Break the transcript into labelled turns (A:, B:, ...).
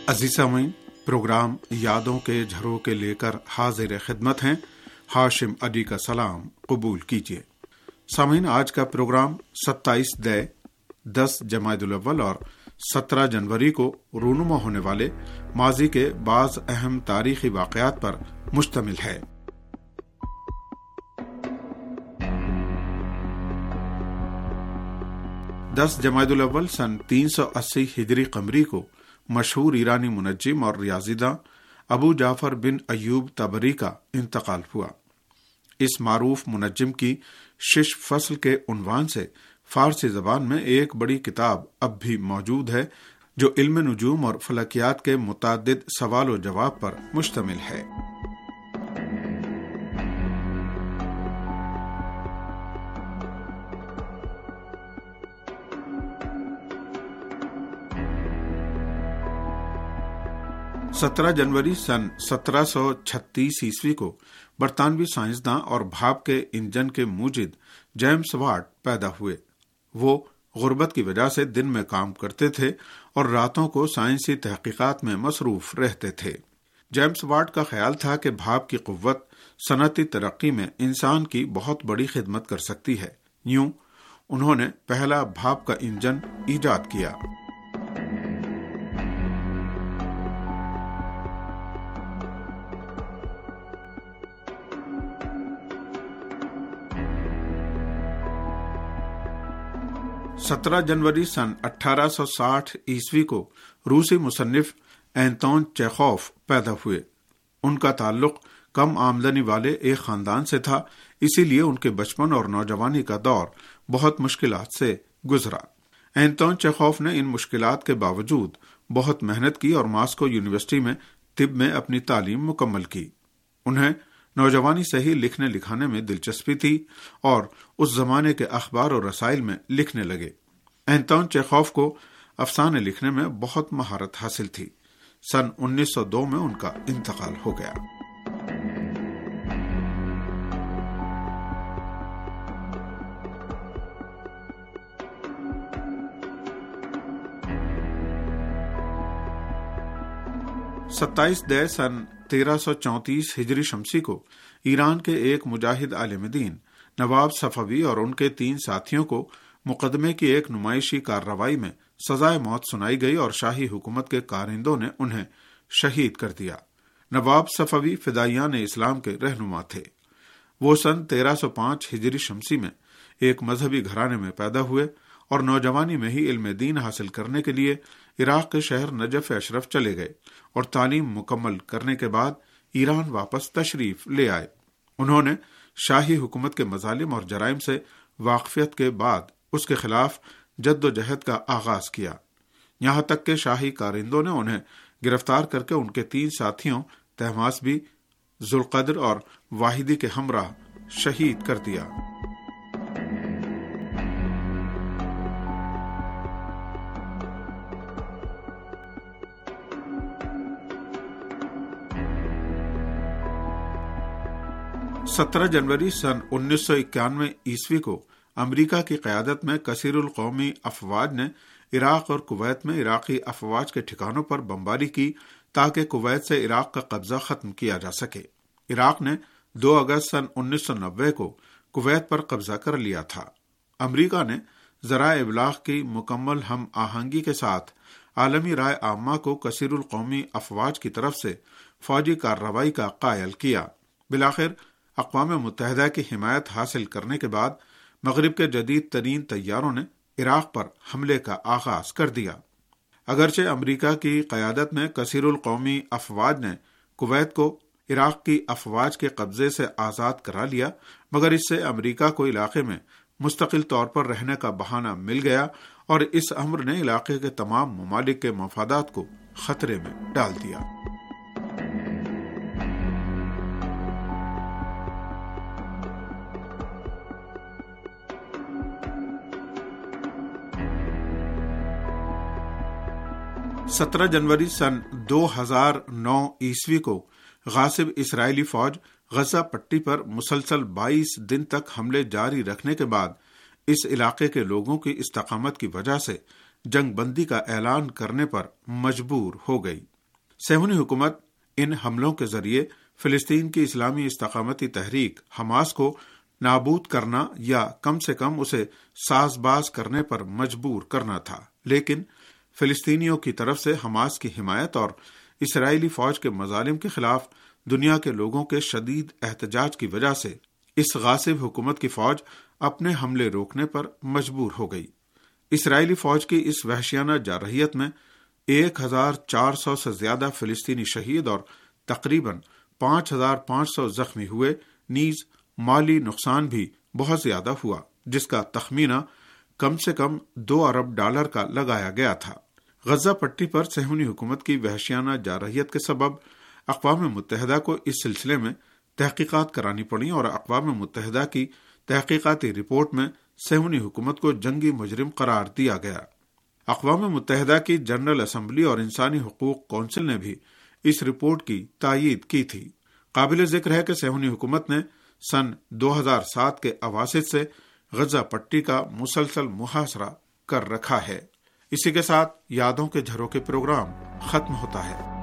A: عزیز سامعین، پروگرام یادوں کے جھروکے لے کر حاضر خدمت ہیں۔ ہاشم علی کا سلام قبول کیجیے۔ سامعین، آج کا پروگرام 27 دے 10 جمادی الاول اور 17 جنوری کو رونما ہونے والے ماضی کے بعض اہم تاریخی واقعات پر مشتمل ہے۔ 10 جمادی الاول سن 380 ہجری قمری کو مشہور ایرانی منجم اور ریاضی داں ابو جعفر بن ایوب طبری کا انتقال ہوا۔ اس معروف منجم کی شش فصل کے عنوان سے فارسی زبان میں ایک بڑی کتاب اب بھی موجود ہے جو علم نجوم اور فلکیات کے متعدد سوال و جواب پر مشتمل ہے۔ سترہ جنوری سن 1736 عیسوی کو برطانوی سائنسداں اور بھاپ کے انجن کے موجد جیمز واٹ پیدا ہوئے۔ وہ غربت کی وجہ سے دن میں کام کرتے تھے اور راتوں کو سائنسی تحقیقات میں مصروف رہتے تھے۔ جیمز واٹ کا خیال تھا کہ بھاپ کی قوت صنعتی ترقی میں انسان کی بہت بڑی خدمت کر سکتی ہے۔ یوں انہوں نے پہلا بھاپ کا انجن ایجاد کیا۔ سترہ جنوری سن 1860 عیسوی کو روسی مصنف اینتون چیخوف پیدا ہوئے۔ ان کا تعلق کم آمدنی والے ایک خاندان سے تھا، اسی لیے ان کے بچپن اور نوجوانی کا دور بہت مشکلات سے گزرا۔ اینتون چیخوف نے ان مشکلات کے باوجود بہت محنت کی اور ماسکو یونیورسٹی میں طب میں اپنی تعلیم مکمل کی۔ انہیں نوجوانی سے ہی لکھنے لکھانے میں دلچسپی تھی اور اس زمانے کے اخبار اور رسائل میں لکھنے لگے۔ اینتون چیخوف کو افسانے لکھنے میں بہت مہارت حاصل تھی۔ سن 1902 میں ان کا انتقال ہو گیا۔ ستائیس دے سن 1334 ہجری شمسی کو ایران کے ایک مجاہد عالم دین نواب صفوی اور ان کے 3 ساتھیوں کو مقدمے کی ایک نمائشی کارروائی میں سزائے موت سنائی گئی اور شاہی حکومت کے کارندوں نے انہیں شہید کر دیا۔ نواب صفوی فدائیان اسلام کے رہنما تھے۔ وہ سن 1305 ہجری شمسی میں ایک مذہبی گھرانے میں پیدا ہوئے اور نوجوانی میں ہی علم دین حاصل کرنے کے لیے عراق کے شہر نجف اشرف چلے گئے اور تعلیم مکمل کرنے کے بعد ایران واپس تشریف لے آئے۔ انہوں نے شاہی حکومت کے مظالم اور جرائم سے واقفیت کے بعد اس کے خلاف جد و جہد کا آغاز کیا، یہاں تک کہ شاہی کارندوں نے انہیں گرفتار کر کے ان کے 3 ساتھیوں طہماسبی، ذوالقدر اور واحدی کے ہمراہ شہید کر دیا۔ سترہ جنوری سن 1991 عیسوی کو امریکہ کی قیادت میں کثیر القومی افواج نے عراق اور کویت میں عراقی افواج کے ٹھکانوں پر بمباری کی تاکہ کویت سے عراق کا قبضہ ختم کیا جا سکے۔ عراق نے 2 اگست سن 1990 کو کویت پر قبضہ کر لیا تھا۔ امریکہ نے ذرائع ابلاغ کی مکمل ہم آہنگی کے ساتھ عالمی رائے عامہ کو کثیر القومی افواج کی طرف سے فوجی کارروائی کا قائل کیا۔ بالآخر اقوام متحدہ کی حمایت حاصل کرنے کے بعد مغرب کے جدید ترین طیاروں نے عراق پر حملے کا آغاز کر دیا۔ اگرچہ امریکہ کی قیادت میں کثیر القومی افواج نے کویت کو عراق کی افواج کے قبضے سے آزاد کرا لیا، مگر اس سے امریکہ کو علاقے میں مستقل طور پر رہنے کا بہانہ مل گیا اور اس امر نے علاقے کے تمام ممالک کے مفادات کو خطرے میں ڈال دیا۔ سترہ جنوری سن 2009 عیسوی کو غاصب اسرائیلی فوج غزہ پٹی پر مسلسل 22 دن تک حملے جاری رکھنے کے بعد اس علاقے کے لوگوں کی استقامت کی وجہ سے جنگ بندی کا اعلان کرنے پر مجبور ہو گئی۔ صہیونی حکومت ان حملوں کے ذریعے فلسطین کی اسلامی استقامتی تحریک حماس کو نابود کرنا یا کم سے کم اسے ساز باز کرنے پر مجبور کرنا تھا، لیکن فلسطینیوں کی طرف سے حماس کی حمایت اور اسرائیلی فوج کے مظالم کے خلاف دنیا کے لوگوں کے شدید احتجاج کی وجہ سے اس غاصب حکومت کی فوج اپنے حملے روکنے پر مجبور ہو گئی۔ اسرائیلی فوج کی اس وحشیانہ جارحیت میں 1400 سے زیادہ فلسطینی شہید اور تقریباً 5500 زخمی ہوئے، نیز مالی نقصان بھی بہت زیادہ ہوا، جس کا تخمینہ کم سے کم $2 ارب کا لگایا گیا تھا۔ غزہ پٹی پر صہیونی حکومت کی وحشیانہ جارحیت کے سبب اقوام متحدہ کو اس سلسلے میں تحقیقات کرانی پڑیں اور اقوام متحدہ کی تحقیقاتی رپورٹ میں صہیونی حکومت کو جنگی مجرم قرار دیا گیا۔ اقوام متحدہ کی جنرل اسمبلی اور انسانی حقوق کونسل نے بھی اس رپورٹ کی تائید کی تھی۔ قابل ذکر ہے کہ صہیونی حکومت نے سن 2007 کے اواسط سے غزہ پٹی کا مسلسل محاصرہ کر رکھا ہے۔ اسی کے ساتھ یادوں کے جھروکے پروگرام ختم ہوتا ہے۔